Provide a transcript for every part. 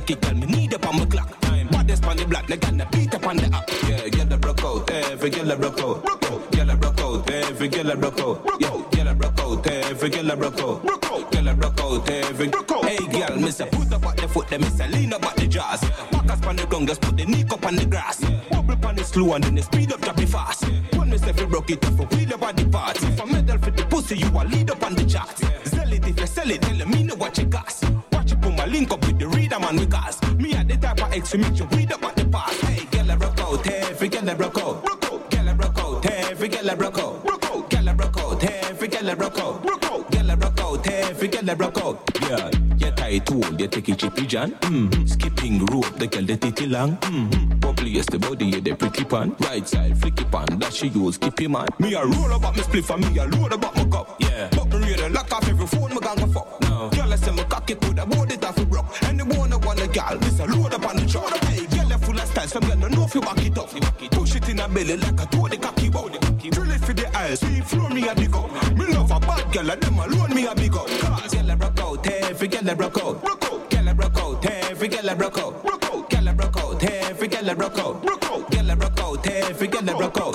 it, girl, me need up on my clock. Baddest on the block, they gonna beat up on the app. Yeah, girl, I broke out, every girl I broke out. Girl, I broke out, every girl I broke out. Yo, girl, I broke out, every girl I broke out. Girl, I broke out, every. Hey, girl, miss a put up at the foot, then miss a lean up at the jaws. Backers on the ground, just put the knee up on the grass. Bubble on the slow and then the speed up, drop it fast. One miss if you broke it off, a wheel up on the parts. If a medal for the pussy, you a lead up on the charts. Sell it if you sell it, tell me know what you got. Watch it put my link up with the reader man because me at the type of X to make you read up at the past. Hey, girl, I broke out, every girl I broke out. Girl, I broke out, every girl I broke out. Girl, I broke out, every girl I broke out. Girl, I broke out, every girl I broke out. Yeah, you tight hold, you take it chippy John. Skipping rope, the girl the titty long. Bubbly yes, the body, you the pretty pan. Right side, flick it pan, that she use, keep him man. Me a roll about me spliff and me a load about my cup. Yeah, but me ready lock off every phone, me gonna fuck. No, girl I say my cocky could have board it off a broke. And the one I want a girl, this a load up on the truck. Hey, girl full of style, some girl don't know if you back it up. Push it in her belly like a toe, the cocky bow. Drill it for the eyes, see floor me a dig up. Me love a bad girl, and them alone me a big up. Girl I rock out, every girl I rock out. Girl I rock out, every girl I rock out. Girl I rock out, every girl I rock out. Girl I rock out, every girl I rock out.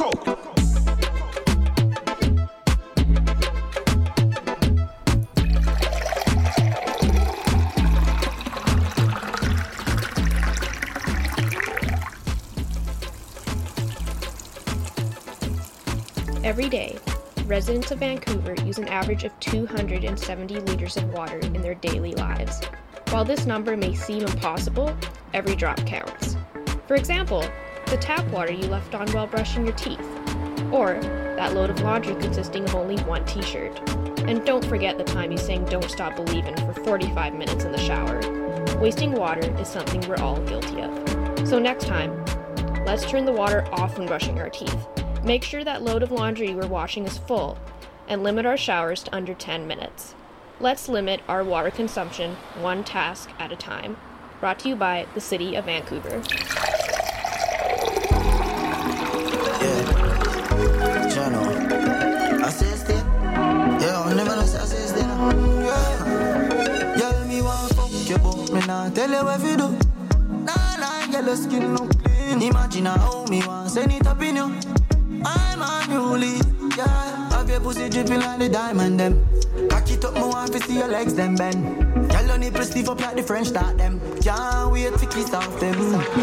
Every day, residents of Vancouver use an average of 270 liters of water in their daily lives. While this number may seem impossible, every drop counts. For example, the tap water you left on while brushing your teeth, or that load of laundry consisting of only one t-shirt. And don't forget the time you sang Don't Stop Believin' for 45 minutes in the shower. Wasting water is something we're all guilty of. So next time, let's turn the water off when brushing our teeth. Make sure that load of laundry we're washing is full, and limit our showers to under 10 minutes. Let's limit our water consumption one task at a time. Brought to you by the City of Vancouver. Yeah, channel. Assisted. Yeah, never know assisted. Yeah, me want fuck you, but me nah tell you what you do. Nah, your skin look clean. Imagine how me want send it up in you. I'm unruly, yeah. Have your pussy dripping like the diamond, them. Cock it up, me want to see your legs, them bend. Y'all on the press stiff up like the French start, them. Can't wait to kiss off them.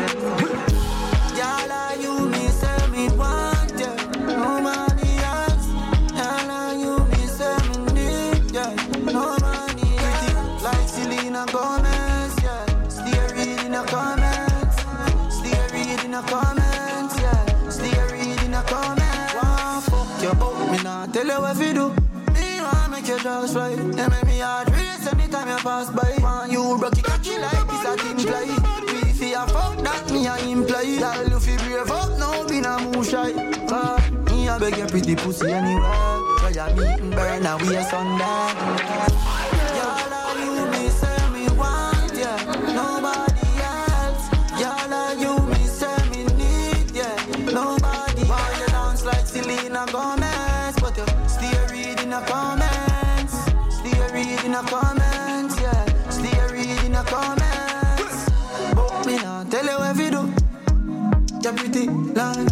Y'all are you, me say me want, yeah. Nobody else. Y'all are you, me say me need, yeah. Nobody else. Like Selena Gomez, yeah. Stay reading the comments. Stay reading the comments, yeah. Stay reading the comments. Want fuck you, but me not tell you what you do. Me want make you just fly. You make me heart race anytime you pass by. Want you broke your cocky like this a thin fly. We fear fuck that me a imply. Tell you fi brave up, no be no move shy. Me a beg your pretty pussy anywhere. Try a meet and burn and we a sundown. Y'all are you, me say me want, yeah. Nobody else. Y'all are you, me say me need, yeah. Nobody. Why you dance like Selena Gomez? But you still reading the comments. Still reading the comments, yeah. Still reading the comments. But me not tell you what you do. You're pretty like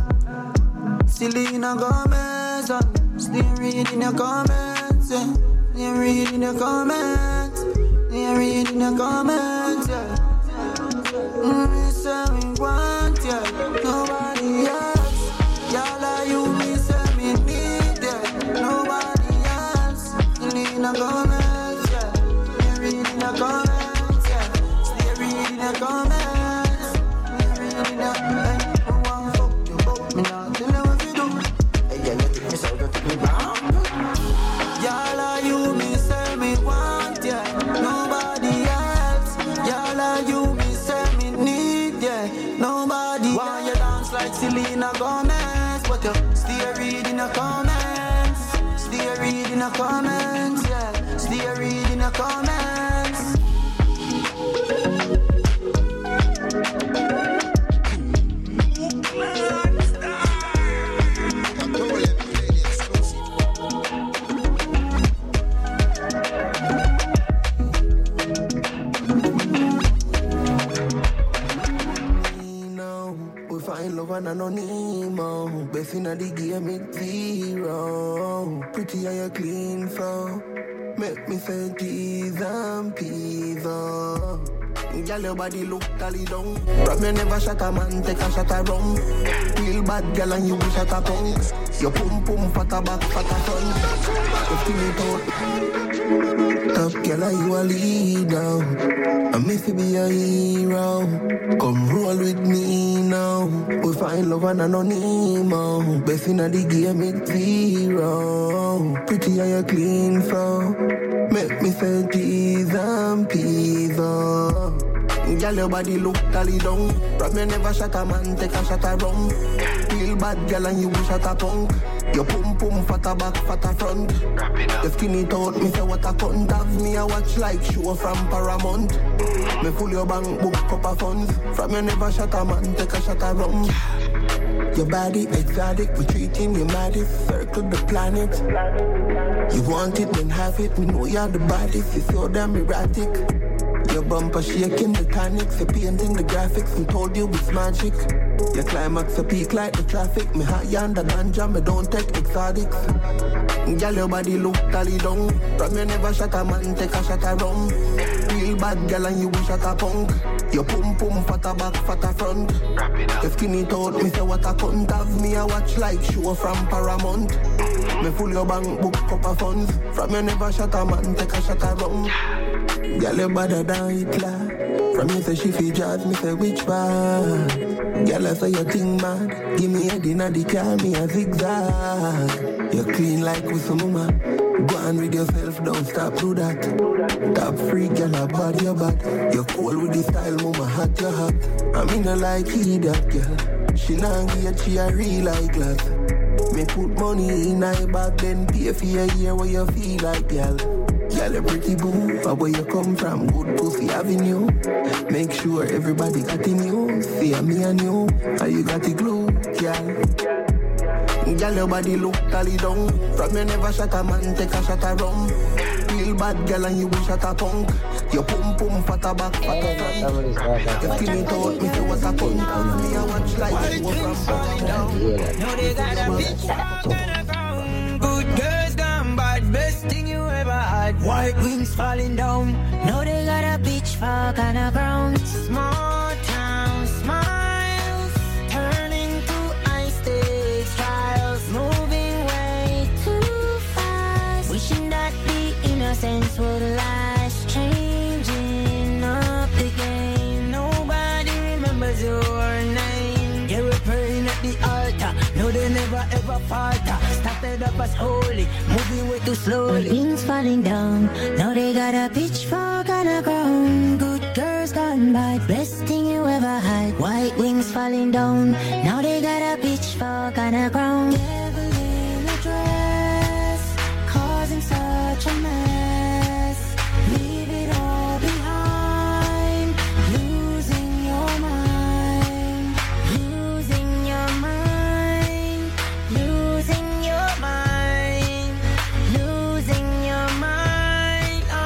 Selena Gomez. Still reading the comments, yeah. Still reading the comments. Still reading the comments, yeah. Me say me want, yeah. Nobody else. Y'all are you, me say me need, yeah. Nobody else. Selena Gomez, yeah. Still reading the comments, yeah. Still reading the comments. Still reading the comments. I want fuck you, but me not tell you what you do. Hey, yeah, you take me so you take me back. Y'all are you, me say me want, yeah. Nobody else. Y'all are you, me say me need, yeah. Nobody. Why you dance like Selena Gomez? But you still reading the comments. Still reading the comments, yeah. Still reading the comments. love and I no Nemo. Best in the game, it's 0. Pretty and you clean, so make me say T's and P's, oh. Girl, your body look tally down. From you never shot a man, take a shot a rum. Real bad girl and you wish at a punk. Your pum pum fatta back, fatta front. You feel it out. Top girl, are you a leader? I miss to be a hero. Come roll with me now. We find love and I no Nemo. Best in the game, it's 0. Pretty and you clean, so make me say T's and P's, oh. Girl, your body look tally down. From you never shot a man, take a shot a rum. Real bad girl and you wish at a punk. Your pum pum fatta back, fatta front. The skinny thought me say what a cunt. Have me a watch like show from Paramount. Me full your bank book cup of funds. From you never shot a man, take a shot a rum. Your body exotic, we treating you maddest. Circle the planet. You want it, then have it. We know you're the baddest. You're so damn erratic. Your bumper shaking the tonics. You're painting the graphics. We told you it's magic. Your climax a peak like the traffic. Me high on the ganja, me don't take exotics. Girl, your body look tally down. From you never shot a man, take a shot a rum. Real bad girl and you wish at a punk. Your pum pum fatta back, fatta front. Your skinny thought me say what a cunt. Have me a watch like show from Paramount. Me full your bank book cup of funds. From you never shot a man, take a shot a rum. Girl, you better than Hitler. From you say she feel jazz, me say which one? Girl, I say you think mad. Give me head inna the car, me a zigzag. You clean like with some mama. Go on with yourself, don't stop, do that. Top free, girl, I bad your bad. You cool with the style, mama, hot your hot. I mean, I like that girl. She not get, she a real like glass. Me put money in her bag, then pay for a year where you feel like, girl. Girl, a pretty boo, but where you come from, good pussy having you. Make sure everybody got in you. See me and you, and you got the glue, girl. Girl, your body look tally down. From you never shot a man, take a shot a rum. Real bad girl and you wish at a punk. Your pum pum fatta back, fatta front. Your skinny thought me say what a cunt. Me a watch like you from down. No, they got a bitch gonna ground. Good girls gone bad, best thing you ever had. White wings falling down. No, they got a pitchfork on the ground. Small town smiles turning to ice stage trials. Moving way too fast. Wishing that the innocence would last. Changing up the game. Nobody remembers your name. Yeah, we're praying at the altar. No, they never ever falter. Started up as holy, moving way too slowly. Wings falling down. Now they got a pitchfork on the ground. Good girls gone bad, best thing you ever had. White wings falling down. Now they got a pitchfork on the ground. Devil in a dress, causing such a mess. Leave it all behind. Losing your mind. Losing your mind. Losing your mind. Losing your mind. Oh.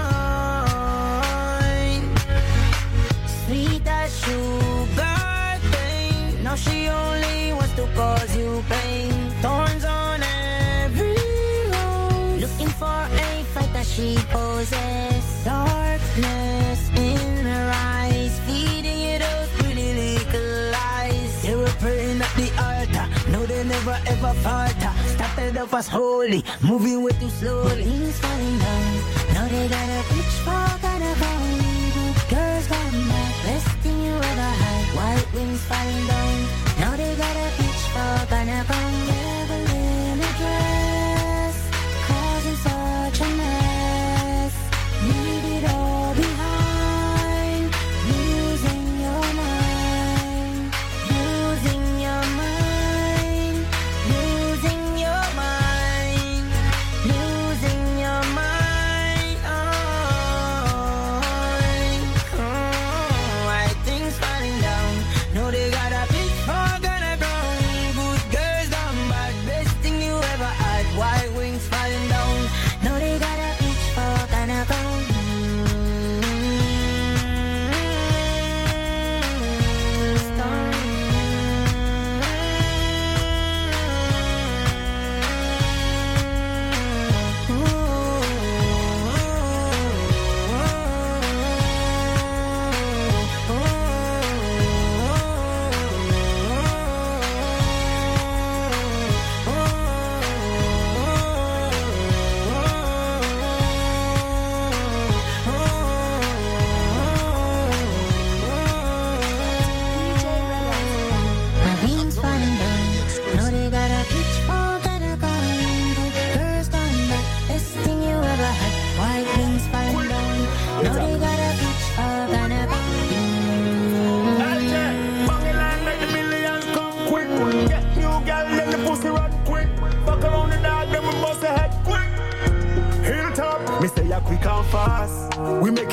Sweet as sugar cane. Now she only wants to cause you pain. Thorns on every road. Looking for a fight that she poses. Darkness in her eyes. Feeding you those pretty little lies. They were praying at the altar. No, they never ever falter. Started off as holy, moving way too slowly. Wings falling down. Now they got a pitchfork on the ground. Good girls gone back, best thing you ever had. White wings falling down. Now they got a pitchfork on the ground. Devil in a dress, causing such a mess. Leave it all behind. Losing your mind. Losing your mind. Losing your mind. Losing your mind. Oh.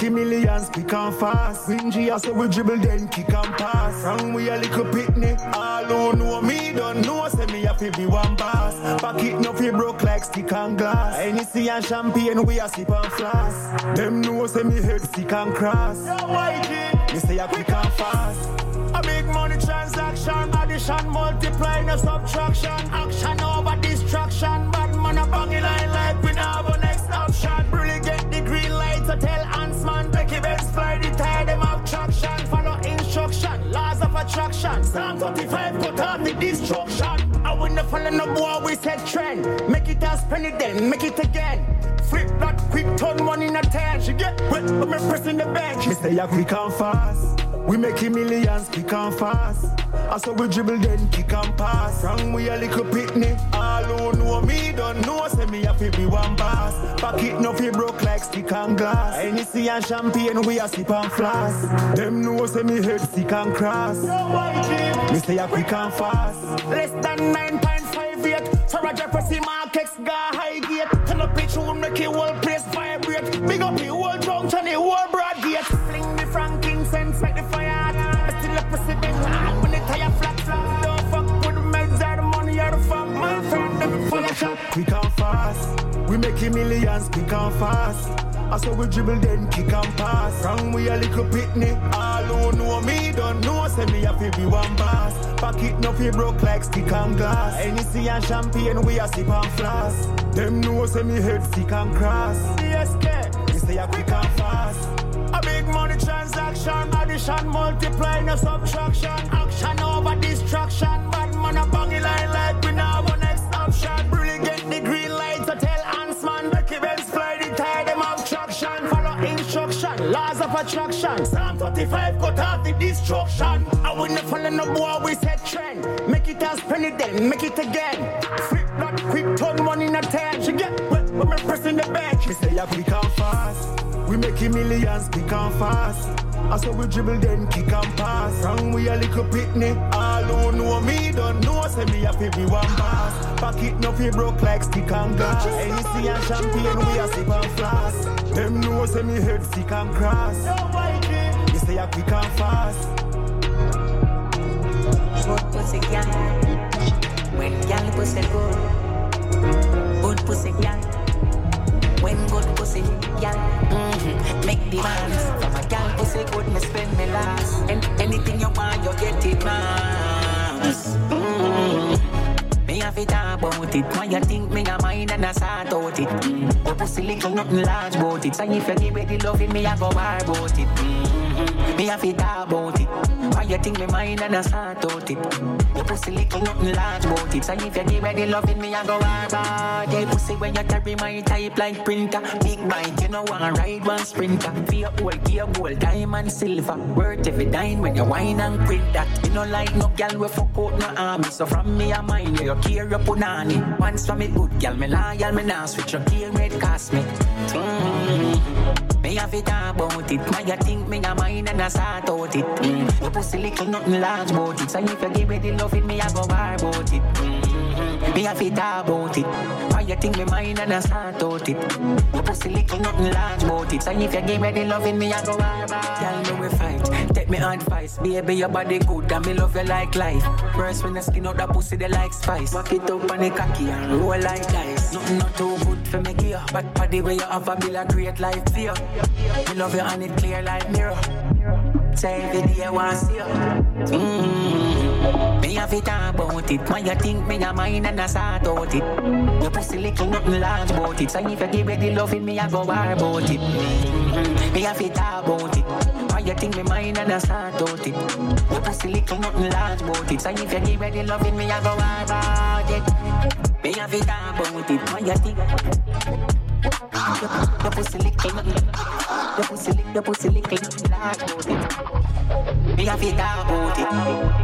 making millions, quick and fast. Wingy, I say we dribble, then kick and pass. From we a little picnic, all who know me don't know, say me a fi be one boss. Pocket no fi broke like stick and glass. Hennessy and champagne, we a sip and flask. Them know, say me head sick and cross. Me say a quick and fast. A big money transaction, addition, multiply, no subtraction. Action over distraction. Bad man a bang in line like we now have a next option. Really get the green light to tell Huntsman. Becky Benz fly the tire, them have traction. Follow instruction, laws of attraction. Psalm 35, cut off the destruction. I wouldn't follow no boy, we set trend. Make it as penny then, make it again. Flip that quick, turn money in a 10. She get wet, but me pressing the bench. Me say ya quick and fast. We making millions, quick and fast. I saw we dribble then kick and pass. From we a little picnic, all who know me don't know, say me a fi be one boss. Pocket no fi broke like stick and glass. Hennessy and champagne, we a sip and flask. Them know say me head sick and cross. Me say a quick and fast. Less than 9.58. So Roger Pressy Markex got high gate. Turn up pitch, who make the whole place vibrate. Big up the whole junction, the whole broad gate. Fling the frankincense, make the fire hot. Still a president, when the tire flat. Don't fuck with the meds or the money or the fuck. My friend, them fire shot. Quick and fast. We making millions, quick and fast. I saw we dribble then kick and pass. From we a little picnic, all who know me don't know, say me a fi be one boss. Pocket no fi broke like stick and glass. Hennessy and champagne, we a sip and flask. Them know say me head sick and cross. DSK, we say a quick and fast. A big money transaction, addition, multiply, no subtraction. Action over distraction. Bad man a bang in line like we now have a next option. Really get the green light to tell Huntsman. Becky Benz fly the tire, them have traction. Follow instruction, laws of attraction. Psalm 35, cut off the destruction. I wouldn't follow no boy, we set trend. Make it as penny then, make it again. Flip that quick, turn money in a 10. She get wet, but me pressing the bench. Me say ya quick and fast. We making millions, quick and fast. I saw we dribble then kick and pass. From we a little picnic, all who know me don't know, say me a fi be one boss. Pocket no fi broke like stick and glass. Hennessy and champagne, we a sip and flask. Them know say me head sick and cross. Me say a quick and fast. Good pussy gal, when gal pussy good. Good pussy gal, when good pussy gal. Make demands from a gal pussy good, me spend me last. And anything you want, you get it, man. Me have it about it. Why you think me a mind and I start out it? Your pussy little, nothing large about it. So if you give me the loving, me I go war about it. Me have it about it. Why you think me mind and I start out it? Your pussy little, nothing large about it. So if you give me the loving, me I go war about it. Pussy when you carry my type like printer. Big bike, you know wanna ride one sprinter. Fear old, gear gold, diamond, silver. Worth every dime when you wine and print that. You know like no gal we fuck out no army. So from me a mind, you care your punani. Once from me good gal, me loyal, me nah switch your gear red cost me. Me have it about it. Why you think me a mind and I start out it? Your pussy little, nothing large about it. So if you give me the loving, me I go war about it. Me have it about it. Why you think me mind and I start out it? Your pussy little, nothing large about it. So if you give me the loving, me I go war about it. Girl, me we fight. Take me advice. Baby, your body good and me love you like life. First when you skin out the pussy, they like spice. Walk it up on the cocky and roll like dice. Nothing not too good for me gear. But for the way you have a bill a great life fear. Me love you and it clear like mirror. Say every day I want to see you. Me have it about it. Why you think me a mind and I start out it? Your pussy little, nothing large about it. So if you give me the loving, me I go war about it. Me have it about it. Why you think me mind and I start out it? Your pussy little, nothing large about it. So if you give me the loving, me I go war about it. Me have it about it. Why you think your pussy little, nothing. Your pussy little, large about it. Me have it about it.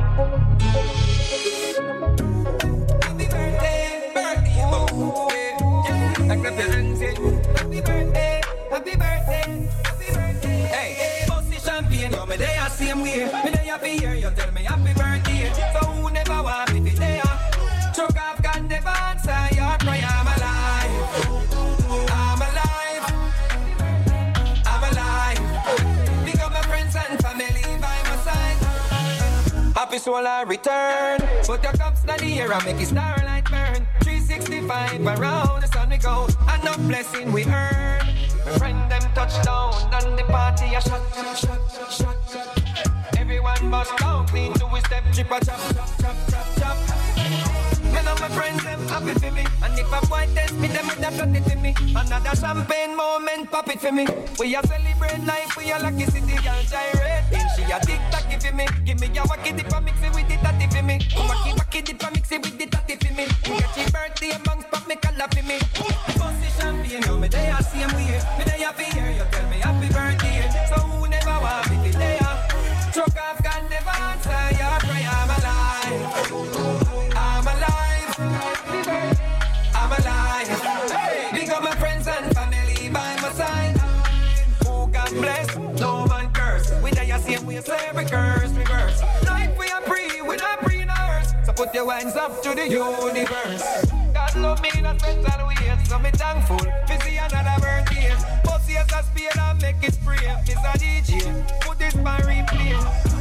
Happy birthday, birthday, oh, yeah. I clap your hands, yeah. Happy birthday, happy birthday, happy birthday. Hey, bust the champagne, yo, me there same way. Me there happy here, you tell me happy birthday. So who never want me to there? Choke off, can never answer your prayer. I'm alive, I'm alive, I'm alive. Happy soul I return. Put your cups in the air and make it starlight burn. 365 around the sun we go. And no blessing we earn. My friend them touchdown and the party a shot. Everyone bust down, clean to a step, chip a chop. Me know my friends them happy for me. And if a boy test me, them with a flatty for me. Another champagne moment, pop it for me. We a celebrate life, we a lucky city, girl gyrate. She a tic-tac for me. Give me a wacky dip and mix it with the tatty for me. Wacky dip and mix it with the tatty for me. We got your birthday bangs, pop me color for me. Bossy champagne, yo, me they a same way. Me they a fear, you tell me happy birthday. So who never want me to lay up? Truck off, God never answer your prayer. I'm alive. I'm alive. I'm alive. Big up my friends and family by my side. Who God bless, no man curse. We die a same way, slavery curse, reverse. Life we are free, we not free in ours. So put your hands up to the universe. God love me, that's friends and ways. So me thankful, to see another birthday. Bossy as a speed and make it free. Mr. DJ, put this man replay.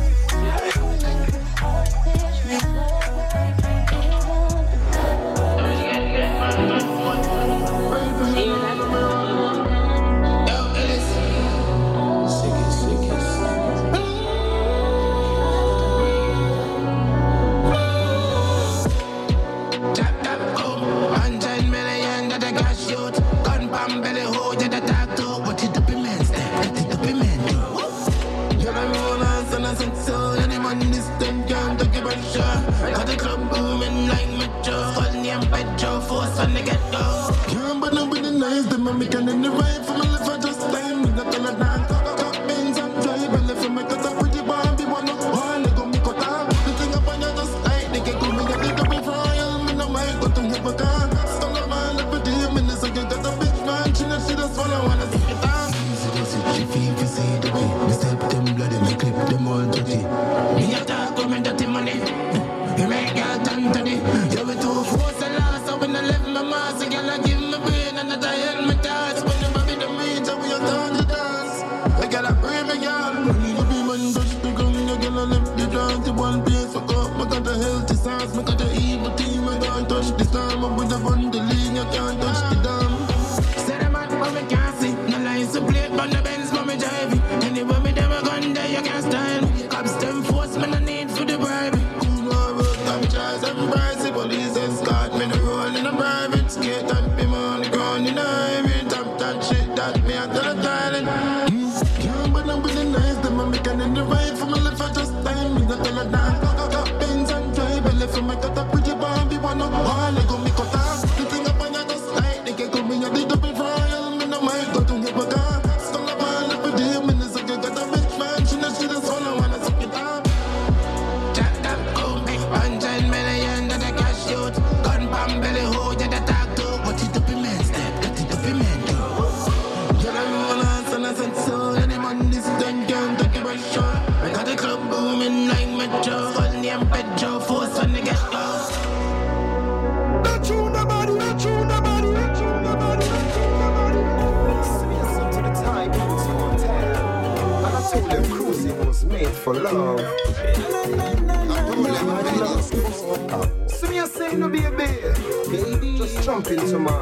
When they get go, can't but nobody nice. Them I'm making in the right for my life. I just time me not gonna dance. Got beans and dry belly for me 'cause I'm pretty Barbie. Wanna all they gon' me cut off. The thing up on you just like they can call me a bit of a royal. Me no might go to have a car. Stole a man every day. Me so you got a big man. She just wanna see it down. She feel see the way me step them bloody, me clip them all dirty. Me a talk with me dirty money. You make girl turn to the. You be too force and last. When I left my mask, I gotta give my brain and I tell my thoughts. When the baby the reach, we are done to dance. I gotta pray my girl. You be man touch the ground, you gotta left the dance to one place. Fuck up, I got the healthy sauce, I got the evil team. I can't touch this time, I'm with the bundling, you can't touch the dam. Say the man, but me can't see. No lines to play, but the Benz, but me driving. Anyway, me them a gun there, you can't style. Cops them force, me no need for the bribe. Cool road, time charge, I'm pricey, police escort me. In a private skate and be on the ground in a hybrid. Top that shit that me out to the toilet. Can't but I'm really nice. Them I'm making in the right for my life. I just time me not gonna dance. Got pins and dry belly for me. Got a pretty Barbie. Wanna all they gon' me cut off. The thing up on you just like they can come in. I did up in royal. Me no might go to have a car. Stole a man every day. Me no so you got a big man. She just wanna suck it up. Jack that go make 100 million that I cash out. Belly hold you the talk to. What it up in men step, got it up in men do. You don't roll on, son, I said so. Any man this done can't take it by short. I got the club booming like Metro. Full name Pedro, force when they get go. Not true nobody, not true nobody, not true nobody, not true nobody. Listen to the time, it's on 10. And I told them cruising was made for love. So me a say no baby, just jump into my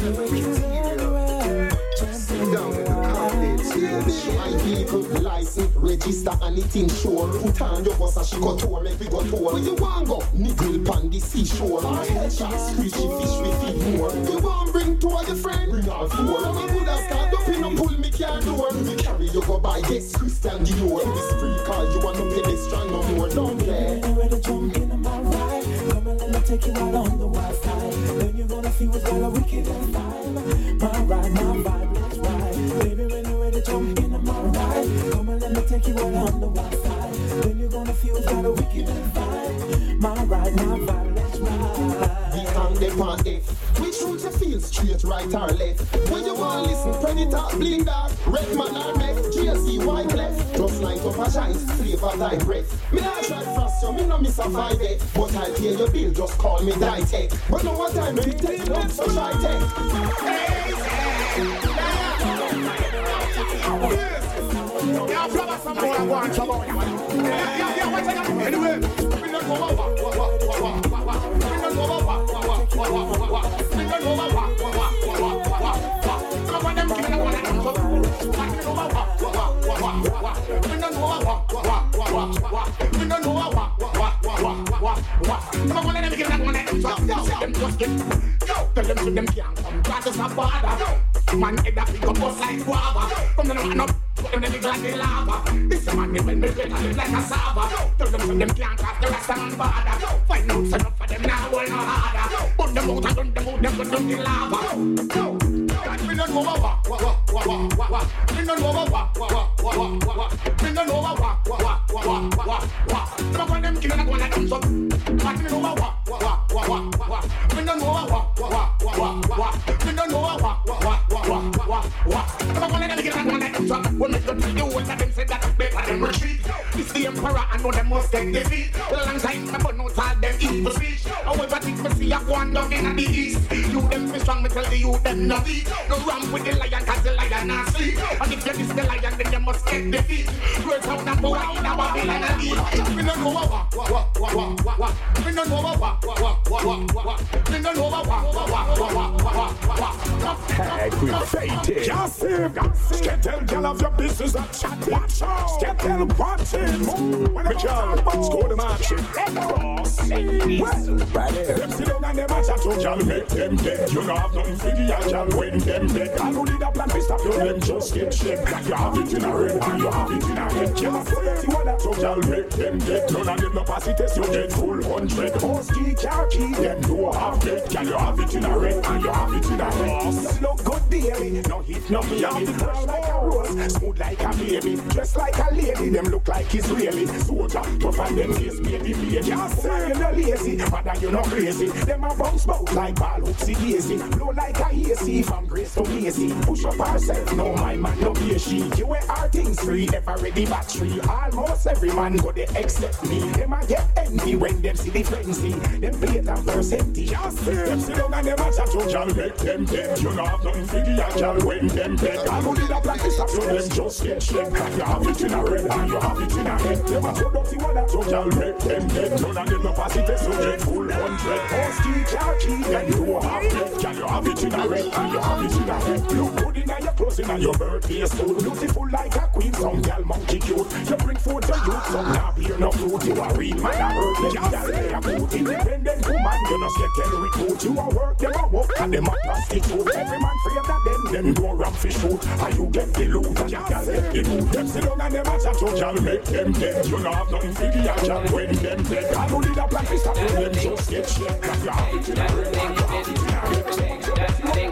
sit down with the confidence. My vehicle license, register anything sure. Put on your bus and she got tour, make we go tour. Where you want go? Niggle pan the seashore. Headshot, screechy fish we feed more. You want bring two of your friend? Bring all four. I'm a good as start up in and pull me car door. We carry you go by this Christian Dior. This free call, you want to pay this strong no more. Don't play. Ready to jump in my ride. Come and let me take you out on the Wi-Fi. Then you're gonna feel what's got a wicked vibe. My ride, my vibe, let's ride. Baby, when you're ready to jump in my ride. Come and let me take you out on the Wi-Fi. Then you're gonna feel what's got a wicked vibe. My ride, my vibe, let's ride. The on the party. Which route you feel? Straight, right or left? When you want to listen, Predator, Bling Dog, Redman or Meth, GSC, White Left. Just light up a giant, flavor thy breath. Me not try fast, so me no miss a vibe it. But I'll pay your bill, just call me Ditech. But no one time, me take love, so try take. Yeah, flowers some more, I want some more. Yeah, anyway. Tell them to them can't come, cause it's a border. Man, head up, pick up us like guava. Come to them, man up, put them in the glass, they lava. This a man, when they get it like a saba. Tell them to them can't cause the rest of them border. Find out enough for them now, hold no harder. Put them out and run them out, them put them in lava. We don't know what. We don't know what. We don't know what. Some of them killing and one of them so. But we know what. We don't know what. We don't know what. Some of them killing and one of them so. When we go to you, one of them said that they better them retreat. It's the emperor, I know them must take defeat. Alongside me, but not all them evil speech. However, think me see a one down in the east. You them be strong, me tell the you them no weak. No ramp with the lion, cause the lion not sleep. And if you miss the lion, then you must get defeat. Great sound and power in a Babylon and lead. We don't know what. We don't know what. We don't know what. Aggravated. Just Skettle, girl of your business and chat. Skettle, watch it. When the girl score the match. Well, right there. Them sit down and them a chat, so girl make them dead. You know have nothing for the girl when them dead. I don't need a plan to stop you, them just get shit. You have it in a red and you have it in a head. You must say you want that, so girl make them dead. None of them no pass it test, you get full 100. Post key, car key, them no have dead. Girl, you have it in a red and you have it in a head. Look good daily, no hit, no me. You have like a rose, smooth like a baby. Dressed like a lady, them look like Israeli. Soldier, tough and them face baby baby. Just say you're no lazy, but that you're not crazy. Them a bounce bout like ball hoopsie daisy. Blow like a AC from grace to lazy. Push up ourselves, no my man, no be a she. You wear our things free, ever ready battery. Almost every man go they accept me. Them a get envy when them see the frenzy. Them plate and percentage. Just say them sit down and them a chat, so y'all make them dead. You know have nothing for the y'all when them dead. I go did a black this up, so them just get shit. You have it in a red and you have it in a head. Them a throw dirty one that, so y'all make them dead. None of them no pass it test, so get full 100. Post key, car key, then you have it. Can you have it in a red and you have it in a head. Look good in your clothes in your birthday suit. Beautiful like a queen, some gal monkey cute. You bring food to youth, some now beer no fruit. You a real man a hurt, them gal they a boot. Independent woman, you no get tell recruit. You a work, them a walk, and them a prostitute. Every man afraid of them go around fish food. And you get the loot, and you gal get the loot. Them sit down and them a chat, so gal make them dead. You no have nothing for the gal when them dead. I know the black fish, them just get shit. And you have it in a red, and you have it in a red.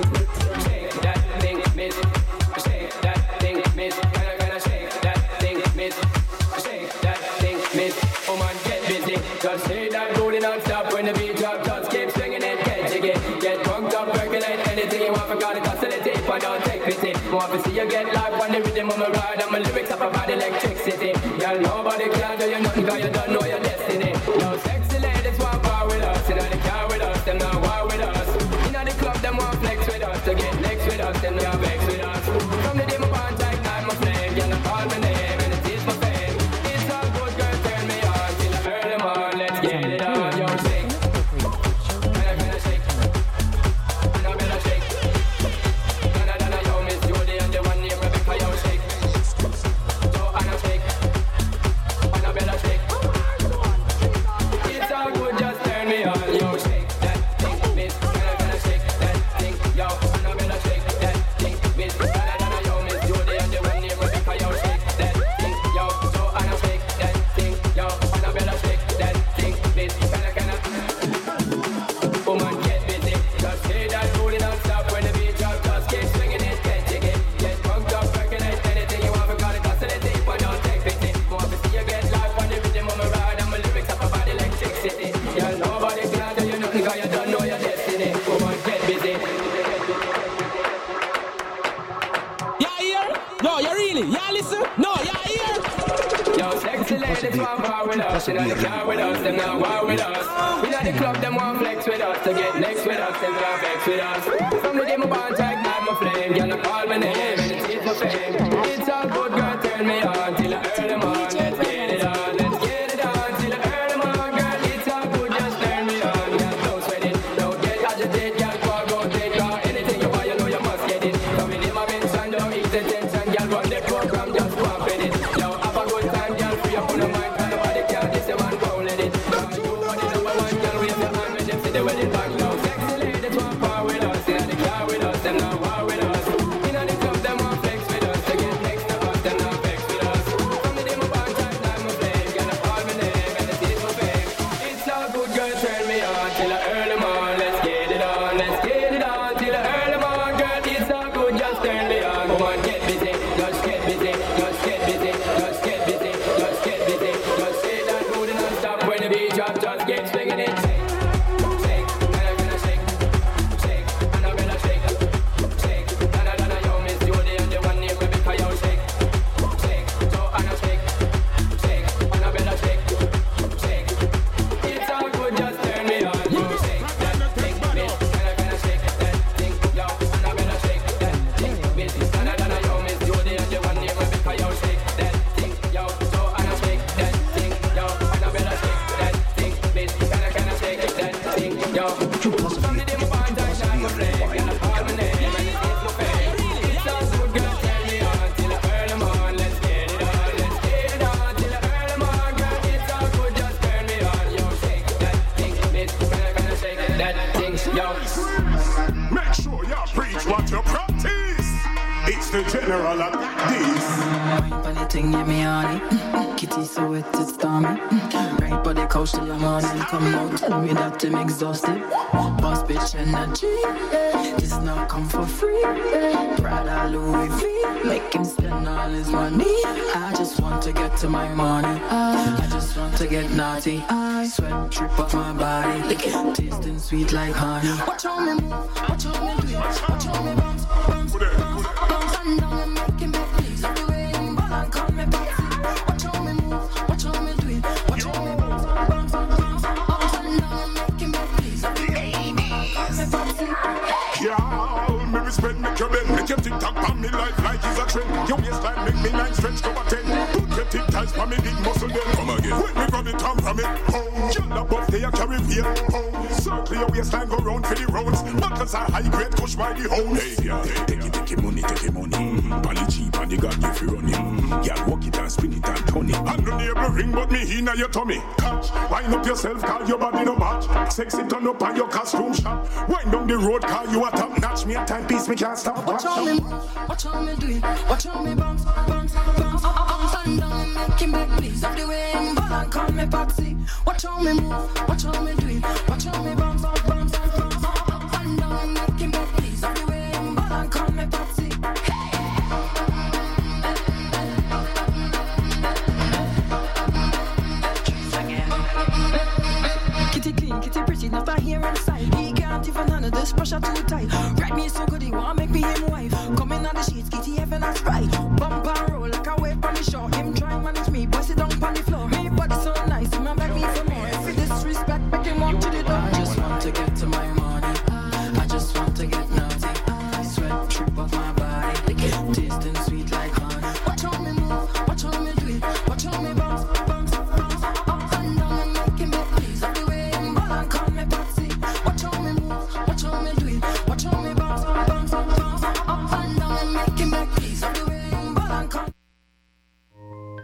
Just say that booty non-stop when the beat drop. Just keep swinging it, catch again. Get drunk up, percolate anything you want. Forgot it, facilitate, but don't take pity. Want to see you get live on the rhythm of my ride. And my lyrics up about electricity. Girl, nobody can do you nothing, cause you don't know your destiny. No sexy ladies want power with us. In the car with us, them not war with us. In the club, them want flex with us. To get next with us, them not vex with us. From the day my bond, I ignite my flame. Girl, I call my name, and it is my fame. It's all good, girl, turn me on till I earn them on. Let's get it on, yo, shake. Better shake. No, better shake. Donna, yo, Miss Judy, and the one named Rebecca, yo, shake. So, Anna, shake. Anna, better shake. It's all good, just turn me on, yo, shake. That thing, Miss, better shake. That thing, yo, Anna, better shake. That thing, Miss, Donna, yo, Miss Judy, and the one named Rebecca, yo, shake. That thing, yo, so, Anna, shake. That thing, yo, Anna, better shake. That thing, Miss, woman, get busy. Just say that booty non-stop when the beat drop. Just keep swinging it, catch again. Get drunk up, percolate anything you want. Forgot it, facilitate, but don't take pity. Want to see you get live on the rhythm of my ride. And my lyrics up about electricity. Y'all nobody can do you nothing, cause you don't know your destiny. Woman, get busy. Yeah, here? No, you really? Yeah, listen? No, yeah, here? Yo, sexy ladies want power with us. In the car with us, them not war with us. In the club, them want flex with us. To get next with us, them not vex with us. From the day my bond, I ignite my flame. Girl, I call my name, and it is my fame. It's all good, girl, turn me on till I earn them on. Let's get it on, till I earn them on. general at this. Wine for the thing, yeah, me on it. Kitty so wet, it's stormy. Right for the couch till the morning. Come out, tell me that I'm exhausted. Boss bitch energy. This not come for free. Prada Louis V. Make him spend all his money. I just want to get to my money. I just want to get naughty. Sweat drip off my body. Tasting sweet like honey. Watch how me move, watch how me do it. Watch how me bounce, bounce, bounce. Bounce and down and make him back, please. I'll do it in ball and call me back. Watch how me move, watch how me do it. Watch how me bounce, bounce, bounce. Bounce and down and make him back, please. I'll do it in ball and call me back. Y'all, me respect, make your bend. Make your TikTok on me life like it's a trend. Your waistline make me nine stretch to a 10. Put your tic tacs for me big muscle then. Come again. When me grab it, come from it. Oh, you're above there, carry fear. Oh, circle your waistline, go round for the roads. Buckles are high grade, push by the hoes. Hey, yeah, take it money, take it money. Pan it cheap and the God if you run him. Yeah, walk it and spin it and turn it. And the neighbor ring, but me in your tummy. Catch, wind up yourself, call your body no match. Sexy turn up on your costume shop. Wind down the road, call you a top notch. Me a timepiece, me can't stop. Watch how me move, watch how me do it. Watch how me bounce, bounce, bounce. Up and down and make him back, please. Up the way in ball and call me Patsy. Watch how me move, watch how me do it. Watch how me bounce, bounce, bounce. Up and down and make him back, please. Up the way in ball and call me Patsy. Kitty clean, kitty pretty, not a hair inside. He can't even handle this pressure too tight. Ride me so good, he want make me him wife. Come in on the sheets, kitty heaven and right. Bump and roll like a wave on the shore. Him try